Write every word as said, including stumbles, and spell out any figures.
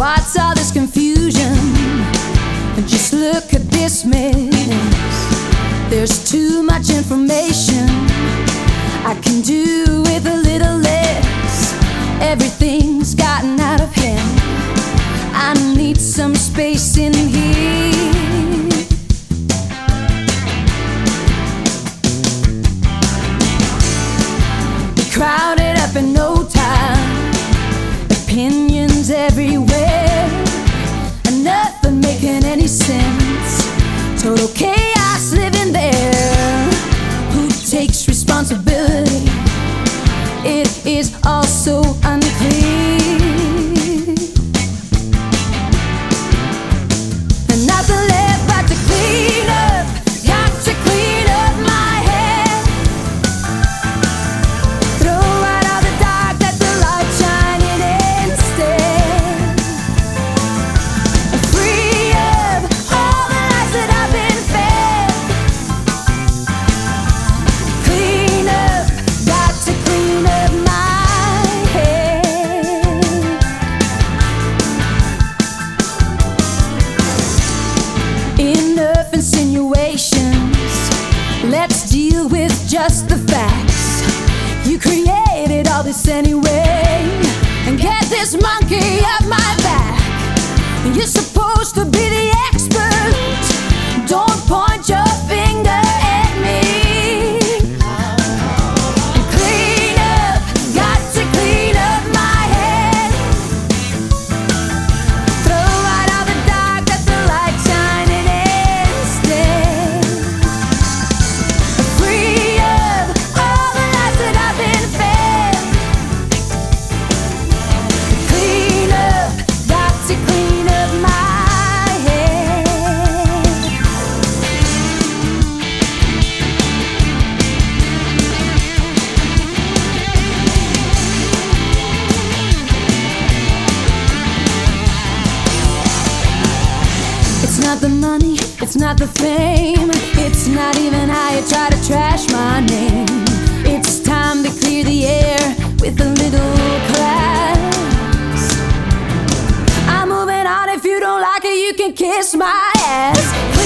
What's all this confusion? Just look at this mess. There's too much information. I can do with a little less. Everything's gotten out of hand. I need some space in here. Crowded up in no time. Opinions everywhere, and nothing making any sense. Total chaos living there. Who takes responsibility? It is all so unclear. And nothing left but to clean up. Got to clean up my head. Throw out all the dark, let the light shine in instead. Free up all the lies that I've been fed. Clean up, got to clean up my head. Enough insinuations. Let's deal with just the facts. You created all this anyway, and get this monkey off my back. You're supposed to be the expert. Don't point your finger at me. Clean up, got to clean up my head. Throw out all the dark, let the light shine in instead. Free up all the lies that I've been fed. Clean up, got to clean up my head. It's not the money, it's not the fame, it's not even how you try to trash my name. It's time to clear the air with a little class. I'm moving on. If you don't like it, you can kiss my ass.